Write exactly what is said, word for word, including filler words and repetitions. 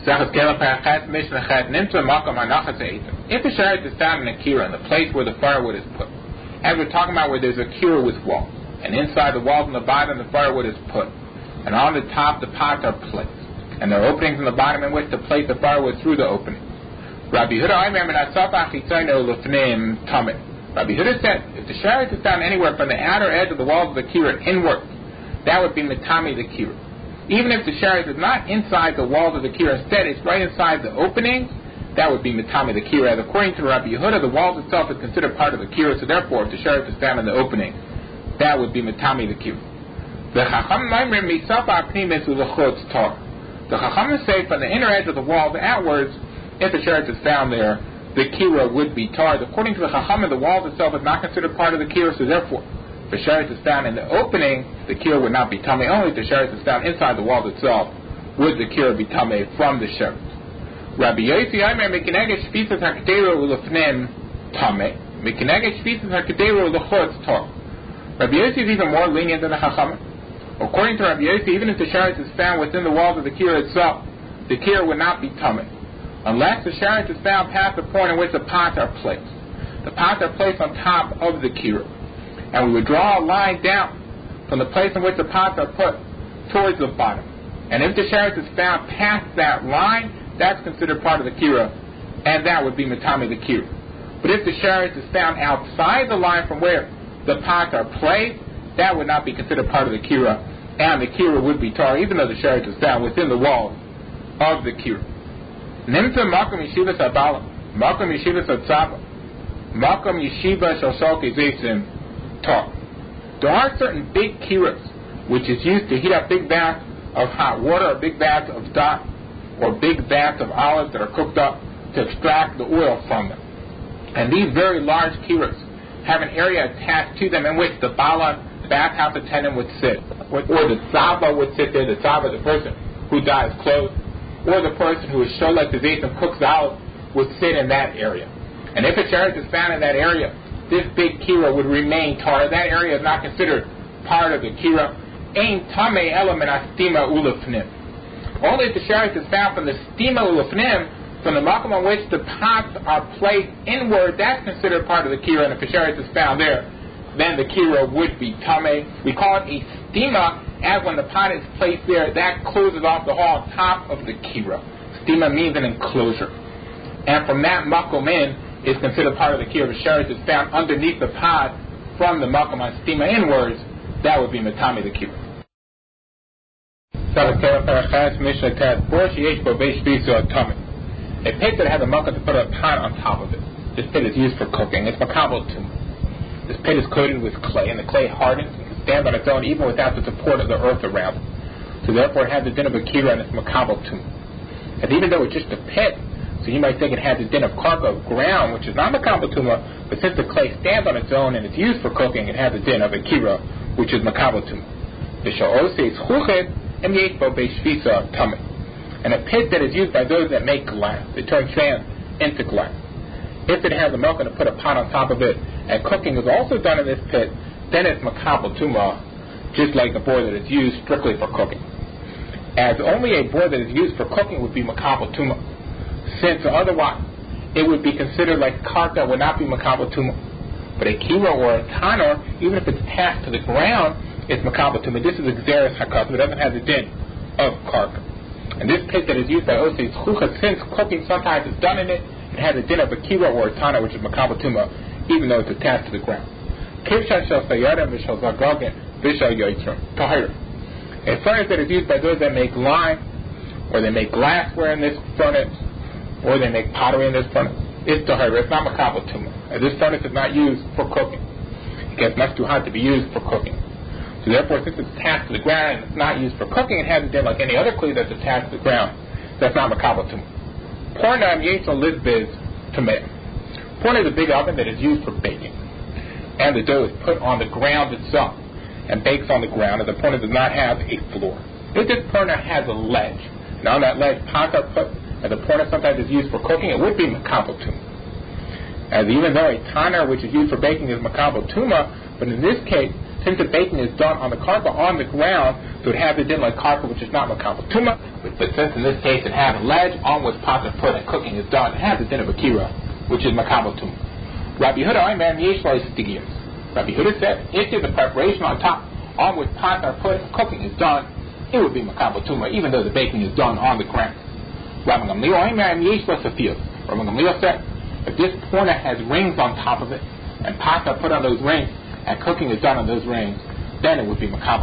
If the sharet is found in a kira, in the place where the firewood is put, as we're talking about where there's a kira with walls, and inside the walls and the bottom the firewood is put, and on the top the pots are placed, and there are openings in the bottom in which to place the firewood through the opening. Rabbi Yehuda Rabbi Yehuda said, if the sharet is found anywhere from the outer edge of the walls of the kira inward, that would be mitami the kira. Even if the sharet is not inside the walls of the kira, instead it's right inside the opening, that would be mitami the kira. As according to Rabbi Yehuda, the walls itself is considered part of the kira, so therefore if the sharet is found in the opening, that would be mitami the kira. The Chachamim say from the inner edge of the wall to outwards, if the sharet is found there, the kira would be tarred. According to the Chachamim, the walls itself is not considered part of the kira, so therefore if the sharet is found in the opening, the kira would not be tamei. Only if the sharet is found inside the walls itself would the kira be tamei from the sharet. Rabbi Yossi Aimer mekineged shvisas hakdero ulefnim tamei, mekineged shvisas hakdero ulechutz tar. Rabbi Yossi is even more lenient than the Chachamim. According to Rabbi Yossi, even if the sharet is found within the walls of the kira itself, the kira would not be tamei, unless the sharet is found past the point in which the pots are placed. The pots are placed on top of the kira, and we would draw a line down from the place in which the pots are put towards the bottom. And if the sharet is found past that line, that's considered part of the kira, and that would be mitami the kira. But if the sharet is found outside the line from where the pots are placed, that would not be considered part of the kira, and the kira would be tar, even though the sharet is found within the walls of the kira. Nimta makom yeshiva sabala, makom yeshiva satzava, makom yeshiva shoshalki zesim. Talk. There are certain big kiras which is used to heat up big baths of hot water, or big baths of dot, or big baths of olives that are cooked up to extract the oil from them. And these very large kiras have an area attached to them in which the bala, the bathhouse attendant, would sit, or the tzava would sit there. The tzava, the person who dyes clothes, or the person who is sholet the zayt and cooks the olives, would sit in that area. And if a sharet is found in that area, this big kira would remain tar. That area is not considered part of the kira. Ein tamei element astima ulefnim. Only if the sharet is found from the stima ulefnim, from the makom on which the pots are placed inward, that's considered part of the kira. And if the sharet is found there, then the kira would be tamei. We call it a stima, as when the pot is placed there, that closes off the whole top of the kira. Stima means an enclosure, and from that makom in is considered part of the kira. The sharet is found underneath the pot from the makom on stima inwards, that would be mitami the kira. A pit that has a makom to put a pot on top of it. This pit is used for cooking. It's makabel tumah. This pit is coated with clay, and the clay hardens and can stand on its own even without the support of the earth around it. So therefore it has the din of a kira, and it's makabel tumah. And even though it's just a pit, so you might think it has a din of karka, of ground, which is not makabel tumah, but since the clay stands on its own and it's used for cooking, it has a din of a kira, which is makabel tumah. And a pit that is used by those that make glass, they turn sand into glass. If it has a milk and to put a pot on top of it, and cooking is also done in this pit, then it's makabel tumah, just like a board that is used strictly for cooking. As only a board that is used for cooking would be makabel tumah, since otherwise it would be considered like karka, would not be makabel tumah. But a kira or a tanor, even if it's attached to the ground, it's makabel tumah. This is exeris hakas, it doesn't have the din of karka. And this pit that is used by osei zchucha, since cooking sometimes is done in it, it has a din of a kira or a tanor, which is makabel tumah, even though it's attached to the ground. A furnace that is used by those that make lime, or they make glassware in this furnace, or they make pottery in this furnace, it's tahira. It's not makabel tumah. And this furnace is not used for cooking. It gets much too hot to be used for cooking. So therefore, since it's attached to the ground and it's not used for cooking, it hasn't been like any other kli that's attached to the ground. That's not makabel tumah. Pornam yetzel lizbiz tameh. Porn is a big oven that is used for baking, and the dough is put on the ground itself and bakes on the ground, and the porn does not have a floor. If this porn has a ledge, and on that ledge pots are put, and the porn sometimes is used for cooking, it would be makabel tumah. As even though a tanner which is used for baking is makabel tumah, but in this case, Since the baking is done on the carpet on the ground, so it has a din like carpet, which is not makabel tuma. But, but since in this case it has a ledge on which pots are put and cooking is done, it has a din of akira, which is makabel tuma. Rabbi Yehuda Omer Yeshlo Istigiyos. Rabbi Yehuda said, if there's a preparation on top on which pots are put and cooking is done, it would be makabel tuma, even though the baking is done on the ground. Rabbi Gamliel Omer Yeshlo Safiyos. Rabbi Gamliel said, if this corner has rings on top of it, and pots are put on those rings, and cooking is done on those rings, then it would be makabel